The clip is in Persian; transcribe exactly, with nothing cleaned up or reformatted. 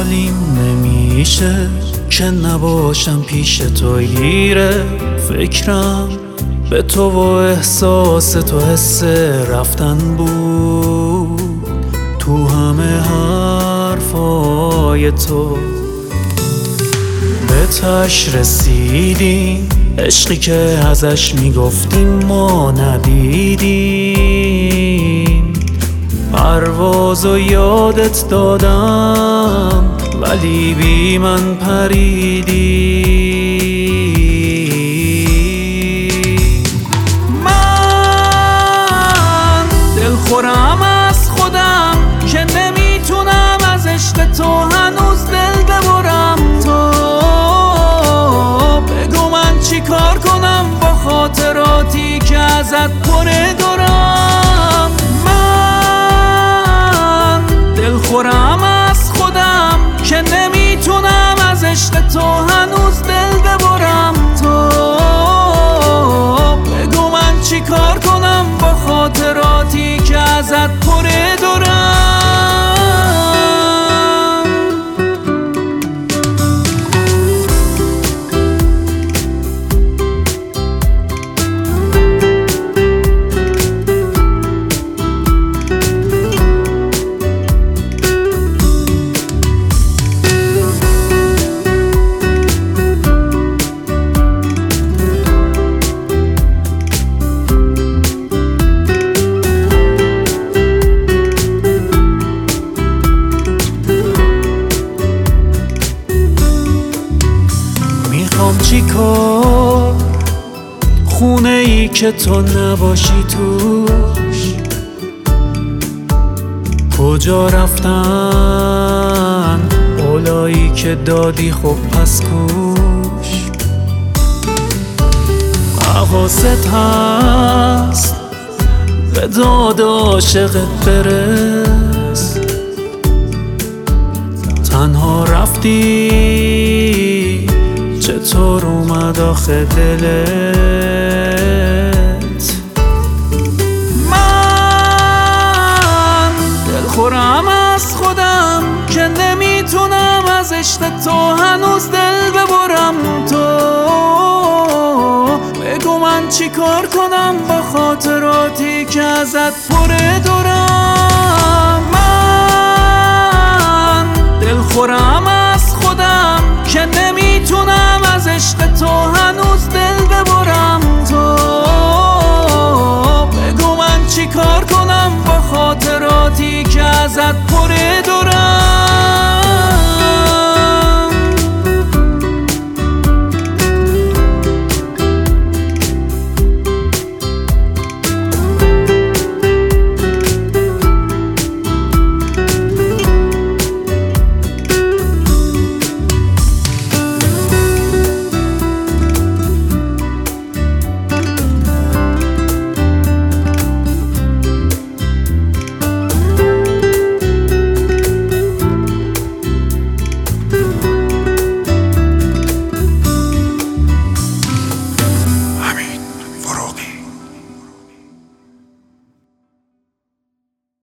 حالیم نمیشه که نباشم پیش تو گیره فکرم به تو و احساس تو حس رفتن بود تو همه حرفای تو به تش رسیدیم عشقی که ازش میگفتیم ما ندیدیم پروازو یادت دادم ولی بی من پریدی من دلخورم از خودم که نمیتونم از عشق تو هنوز دل ببرم تو بگو من چی کار کنم با خاطراتی که ازت پره دارم من دلخورم از خودم که نمیتونم از عشق تو هنوز دل ببرم تو بگو من چی کار کنم با خاطراتی که ازت پره دارم چی کار خونه ای که تو نباشی توش کجا رفتن اولایی که دادی خب پس کوش حواست هست به داد عاشقت برس تنها رفتی چطور اومد آخه دلت من دلخورم از خودم که نمیتونم از عشق تو هنوز دل ببرم تو بگو من چی کار کنم با خاطراتی که ازت پره دارم من دلخورم